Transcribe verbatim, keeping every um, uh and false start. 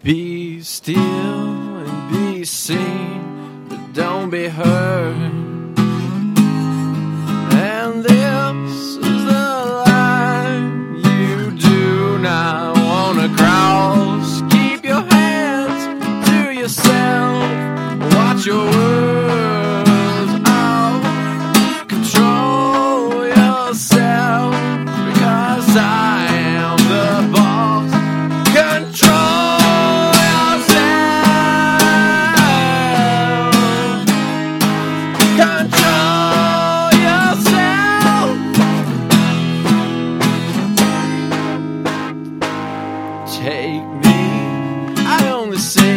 Be still and be seen, but don't be heard. And this is the line you do not want to cross. Keep your hands to yourself. Watch your words out. Control yourself, because I am the boss. Control. Take me, I only say